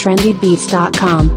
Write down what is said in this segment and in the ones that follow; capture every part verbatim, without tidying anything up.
trendy beats dot com.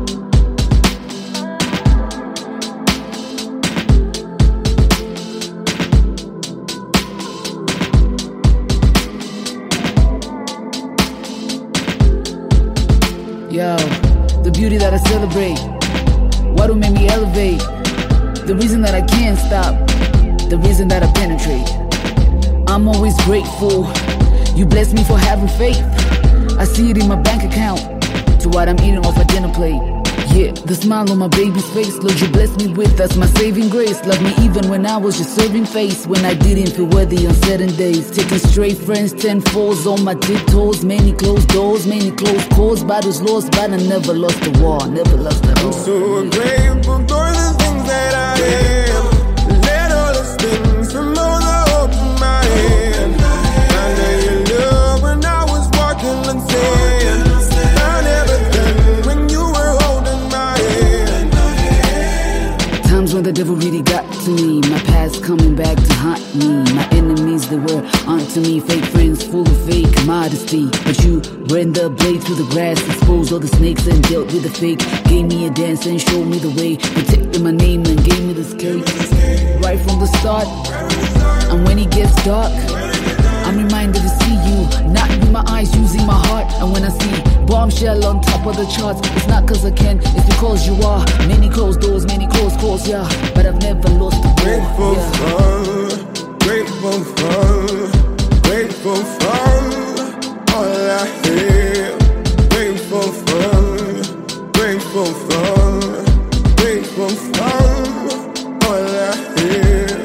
Yo, the beauty that I celebrate, what will make me elevate, the reason that I can't stop, the reason that I penetrate. I'm always grateful, you bless me for having faith. I see it in my bank account, to what I'm eating off a dinner plate. Yeah, the smile on my baby's face, Lord, you bless me with, that's my saving grace. Love me even when I was just serving face, when I didn't feel worthy on certain days. Taking straight friends, ten fours on my tiptoes, many closed doors, many closed calls, battles lost, but I never lost the war, never lost the war. I'm so grateful for the things that I am. Let all those things from all the hope in my hand. I know your love when I was walking on sand. I never done when you were holding my hand. Times when the devil really got to me, my past coming back to haunt me. My enemies, they were onto me, fake friends full of fake modesty. But you ran the blade through the grass, exposed all the snakes and dealt with the fake. Gave me a dance and showed me the way, protected my name and gave me the escape. Right from the start, and when it gets dark, I'm reminded to see you, not with my eyes, using my heart. And when I see bombshell on top of the charts, it's not cause I can, it's because you are. Many closed doors, many closed calls, yeah, but I've never lost the war. Grateful Yeah. for, grateful for, grateful for all I have. Grateful for, grateful for, grateful for all I have.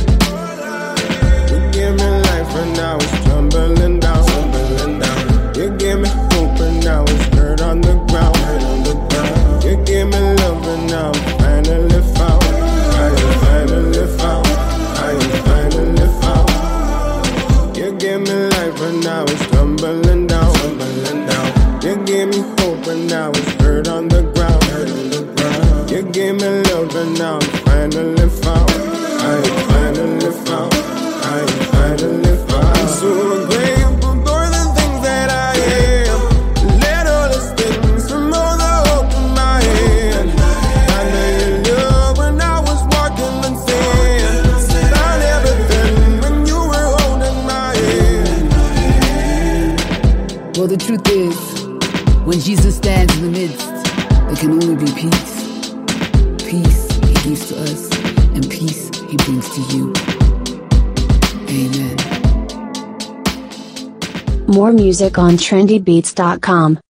You gave me life and now it's tumbling down, tumbling down. You gave me hope and now it's dirt on the ground, dirt on the ground. You gave me love and now I'm finally found. I am finally found. I am finally found. You gave me life and now it's tumbling down, tumbling down. You gave me hope and now it's dirt on the ground, dirt on the ground. You gave me love and now I'm finally found. I am finally found. I am finally found. I'm so grateful for the things that I am. Let all those things from all the hope in my hand. I know your love when I was walking on sand. I never done when you were holding my hand. Well, the truth is, when Jesus stands in the midst, there can only be peace. Peace he gives to us, and peace he brings to you. Amen. More music on trendy beats dot com.